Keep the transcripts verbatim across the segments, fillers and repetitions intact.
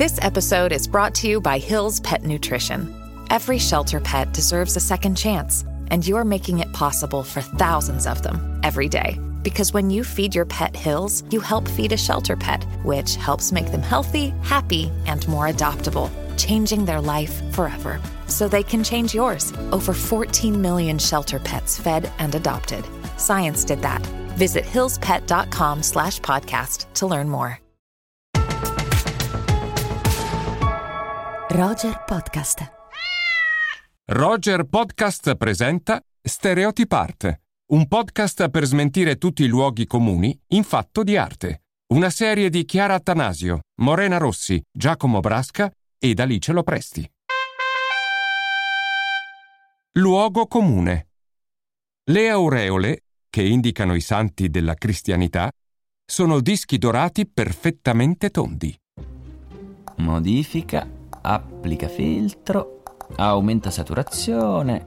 This episode is brought to you by Hill's Pet Nutrition. Every shelter pet deserves a second chance, and you're making it possible for thousands of them every day. Because when you feed your pet Hill's, you help feed a shelter pet, which helps make them healthy, happy, and more adoptable, changing their life forever. So they can change yours. Over fourteen million shelter pets fed and adopted. Science did that. Visit hillspet.com slash podcast to learn more. Roger Podcast. Roger Podcast presenta Stereotipart, un podcast per smentire tutti i luoghi comuni in fatto di arte. Una serie di Chiara Attanasio, Morena Rossi, Giacomo Brasca ed Alice Lopresti. Luogo comune. Le aureole, che indicano i santi della cristianità, sono dischi dorati perfettamente tondi. Modifica, applica filtro, aumenta saturazione,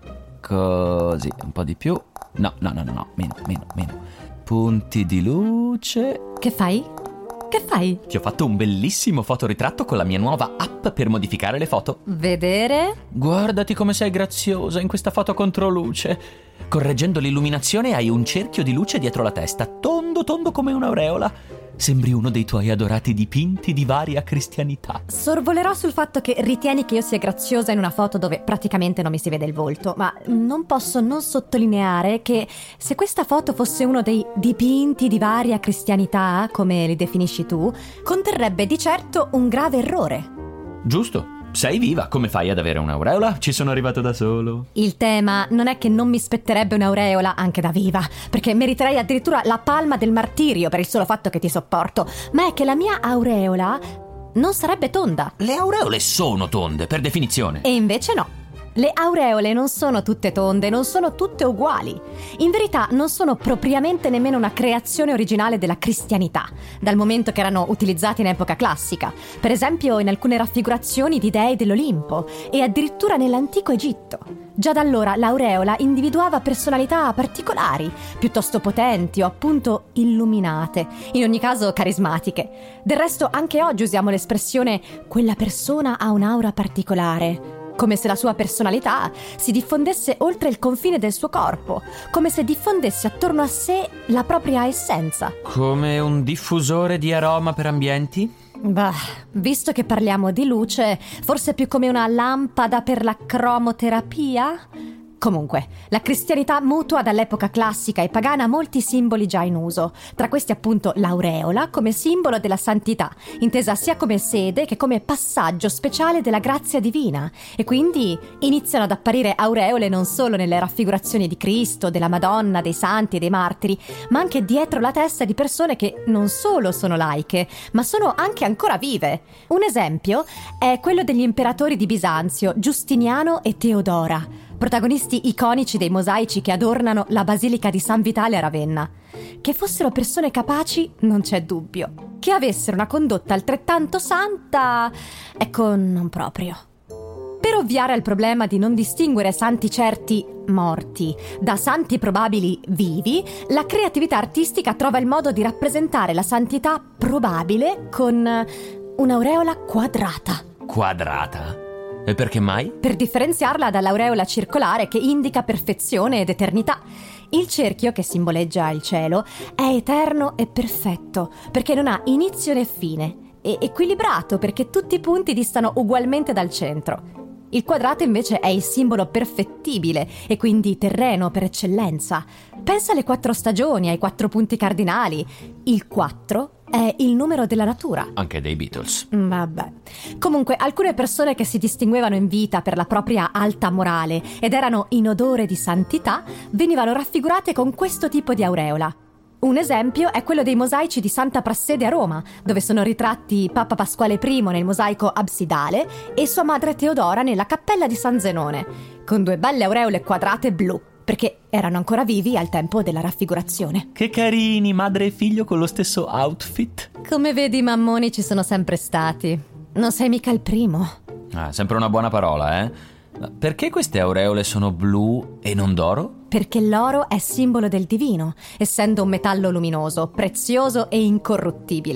così, un po' di più. No, no, no, no, no, meno, meno, meno. Punti di luce. Che fai? Che fai? Ti ho fatto un bellissimo fotoritratto con la mia nuova app per modificare le foto. Vedere? Guardati come sei graziosa in questa foto contro luce. Correggendo l'illuminazione hai un cerchio di luce dietro la testa, tondo tondo come un'aureola. Sembri uno dei tuoi adorati dipinti di varia cristianità. Sorvolerò sul fatto che ritieni che io sia graziosa in una foto dove praticamente non mi si vede il volto, ma non posso non sottolineare che se questa foto fosse uno dei dipinti di varia cristianità, come li definisci tu, conterrebbe di certo un grave errore. Giusto. Sei viva, come fai ad avere un'aureola? Ci sono arrivato da solo. Il tema non è che non mi spetterebbe un'aureola anche da viva, perché meriterei addirittura la palma del martirio per il solo fatto che ti sopporto, ma è che la mia aureola non sarebbe tonda. Le aureole sono tonde, per definizione. E invece no. Le aureole non sono tutte tonde, non sono tutte uguali. In verità non sono propriamente nemmeno una creazione originale della cristianità, dal momento che erano utilizzati in epoca classica, per esempio in alcune raffigurazioni di dei dell'Olimpo e addirittura nell'antico Egitto. Già da allora l'aureola individuava personalità particolari, piuttosto potenti o appunto illuminate, in ogni caso carismatiche. Del resto anche oggi usiamo l'espressione «quella persona ha un'aura particolare», come se la sua personalità si diffondesse oltre il confine del suo corpo, come se diffondesse attorno a sé la propria essenza. Come un diffusore di aroma per ambienti? Bah, visto che parliamo di luce, forse più come una lampada per la cromoterapia? Comunque, la cristianità mutua dall'epoca classica e pagana molti simboli già in uso, tra questi appunto l'aureola come simbolo della santità, intesa sia come sede che come passaggio speciale della grazia divina, e quindi iniziano ad apparire aureole non solo nelle raffigurazioni di Cristo, della Madonna, dei santi e dei martiri, ma anche dietro la testa di persone che non solo sono laiche, ma sono anche ancora vive. Un esempio è quello degli imperatori di Bisanzio, Giustiniano e Teodora, protagonisti iconici dei mosaici che adornano la Basilica di San Vitale a Ravenna. Che fossero persone capaci non c'è dubbio. Che avessero una condotta altrettanto santa, ecco, non proprio. Per ovviare al problema di non distinguere santi certi morti da santi probabili vivi, la creatività artistica trova il modo di rappresentare la santità probabile con un'aureola quadrata. Quadrata? E perché mai? Per differenziarla dall'aureola circolare che indica perfezione ed eternità. Il cerchio, che simboleggia il cielo, è eterno e perfetto, perché non ha inizio né fine, e equilibrato perché tutti i punti distano ugualmente dal centro. Il quadrato invece è il simbolo perfettibile e quindi terreno per eccellenza. Pensa alle quattro stagioni, ai quattro punti cardinali. Il quattro è il numero della natura. Anche dei Beatles. Vabbè. Comunque, alcune persone che si distinguevano in vita per la propria alta morale ed erano in odore di santità venivano raffigurate con questo tipo di aureola. Un esempio è quello dei mosaici di Santa Prassede a Roma, dove sono ritratti Papa Pasquale I nel mosaico absidale e sua madre Teodora nella cappella di San Zenone, con due belle aureole quadrate blu, perché erano ancora vivi al tempo della raffigurazione. Che carini, madre e figlio con lo stesso outfit. Come vedi, i mammoni ci sono sempre stati. Non sei mica il primo. Ah, sempre una buona parola, eh? Perché queste aureole sono blu e non d'oro? Perché l'oro è simbolo del divino, essendo un metallo luminoso, prezioso e incorruttibile.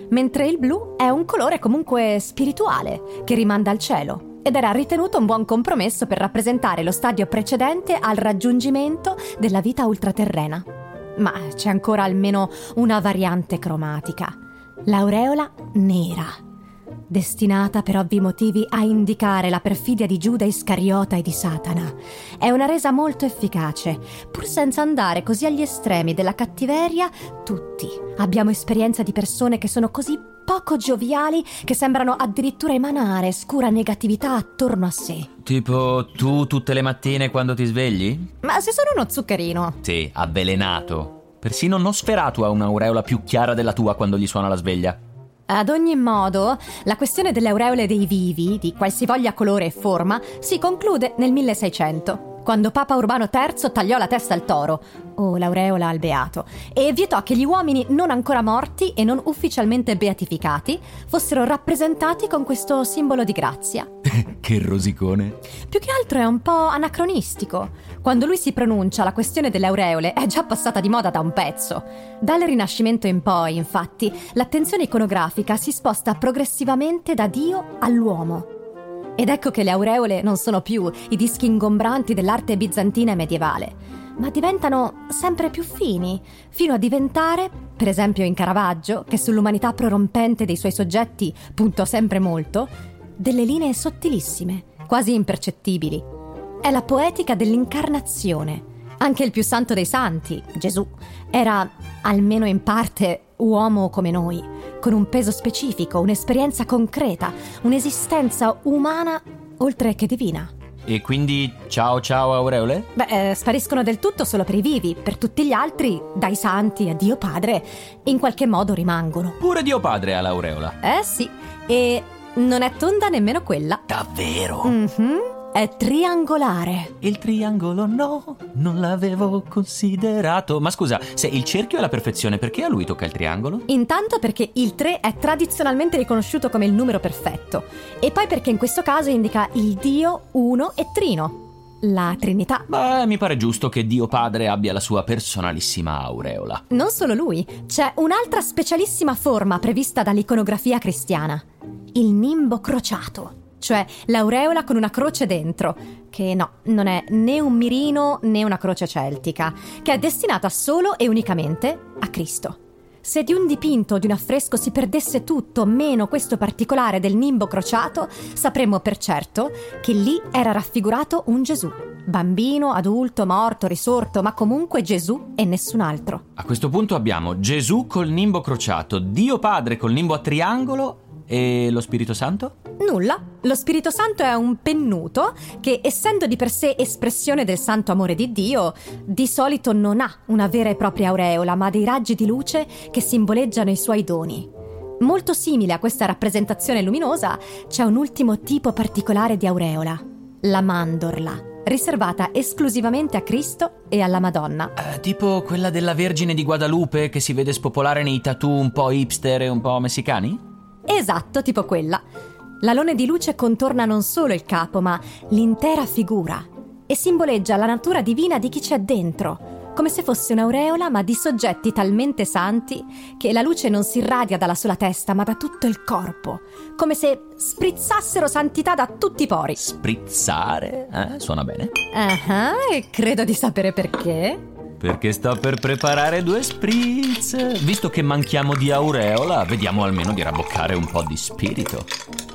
mentre il blu è un colore comunque spirituale che rimanda al cielo ed era ritenuto un buon compromesso per rappresentare lo stadio precedente al raggiungimento della vita ultraterrena. Ma c'è ancora almeno una variante cromatica, l'aureola nera, destinata per ovvi motivi a indicare la perfidia di Giuda Iscariota e di Satana. È una resa molto efficace, pur senza andare così agli estremi della cattiveria. Tutti abbiamo esperienza di persone che sono così poco gioviali che sembrano addirittura emanare scura negatività attorno a sé. Tipo tu tutte le mattine quando ti svegli? Ma se sono uno zuccherino. Sì, avvelenato. Persino Nosferatu ha un'aureola più chiara della tua quando gli suona la sveglia. Ad ogni modo, la questione delle aureole dei vivi, di qualsivoglia colore e forma, si conclude nel milleseicento, quando Papa Urbano terzo tagliò la testa al toro, o l'aureola al beato, e vietò che gli uomini non ancora morti e non ufficialmente beatificati fossero rappresentati con questo simbolo di grazia. Che rosicone. Più che altro è un po' anacronistico. Quando lui si pronuncia, la questione delle aureole è già passata di moda da un pezzo. Dal Rinascimento in poi, infatti, l'attenzione iconografica si sposta progressivamente da Dio all'uomo. Ed ecco che le aureole non sono più i dischi ingombranti dell'arte bizantina e medievale, ma diventano sempre più fini, fino a diventare, per esempio in Caravaggio, che sull'umanità prorompente dei suoi soggetti puntò sempre molto, delle linee sottilissime, quasi impercettibili. È la poetica dell'incarnazione. Anche il più santo dei santi, Gesù, era, almeno in parte, uomo come noi, con un peso specifico, un'esperienza concreta, un'esistenza umana oltre che divina. E quindi ciao ciao aureole? Beh, eh, spariscono del tutto solo per i vivi, per tutti gli altri, dai santi a Dio Padre, in qualche modo rimangono. Pure Dio Padre ha l'aureola? Eh sì, e non è tonda nemmeno quella. Davvero? Mhm. È triangolare. Il triangolo no, non l'avevo considerato. Ma scusa, se il cerchio è la perfezione, perché a lui tocca il triangolo? Intanto perché il tre è tradizionalmente riconosciuto come il numero perfetto, e poi perché in questo caso indica il Dio uno e trino, la Trinità. Beh, mi pare giusto che Dio Padre abbia la sua personalissima aureola. Non solo lui, c'è un'altra specialissima forma prevista dall'iconografia cristiana, il nimbo crociato. Cioè l'aureola con una croce dentro, che no, non è né un mirino né una croce celtica, che è destinata solo e unicamente a Cristo. Se di un dipinto o di un affresco si perdesse tutto meno questo particolare del nimbo crociato, sapremmo per certo che lì era raffigurato un Gesù, bambino, adulto, morto, risorto, ma comunque Gesù e nessun altro. A questo punto abbiamo Gesù col nimbo crociato, Dio Padre col nimbo a triangolo e lo Spirito Santo? Nulla. Lo Spirito Santo è un pennuto che, essendo di per sé espressione del santo amore di Dio, di solito non ha una vera e propria aureola, ma dei raggi di luce che simboleggiano i suoi doni. Molto simile a questa rappresentazione luminosa c'è un ultimo tipo particolare di aureola, la mandorla, riservata esclusivamente a Cristo e alla Madonna. Eh, tipo quella della Vergine di Guadalupe che si vede spopolare nei tattoo un po' hipster e un po' messicani? Esatto, tipo quella. L'alone di luce contorna non solo il capo, ma l'intera figura e simboleggia la natura divina di chi c'è dentro, come se fosse un'aureola ma di soggetti talmente santi che la luce non si irradia dalla sola testa ma da tutto il corpo, come se sprizzassero santità da tutti i pori. Sprizzare? Eh, suona bene. Ah, e credo di sapere perché. Perché sto per preparare due spritz. Visto che manchiamo di aureola, vediamo almeno di rabboccare un po' di spirito.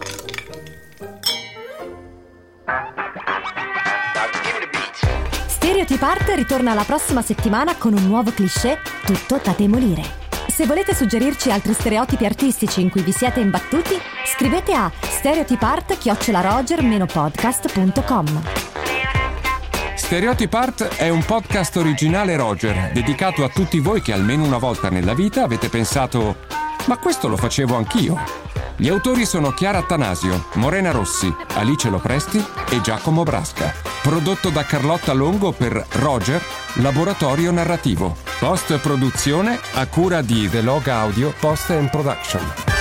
Stereotype Art ritorna la prossima settimana con un nuovo cliché tutto da demolire. Se volete suggerirci altri stereotipi artistici in cui vi siete imbattuti, scrivete a stereotypart chiocciola roger podcast punto com. Stereotype Art è un podcast originale Roger, dedicato a tutti voi che almeno una volta nella vita avete pensato «Ma questo lo facevo anch'io». Gli autori sono Chiara Attanasio, Morena Rossi, Alice Lopresti e Giacomo Brasca. Prodotto da Carlotta Longo per Roger, Laboratorio Narrativo. Post-produzione a cura di The Log Audio Post and Production.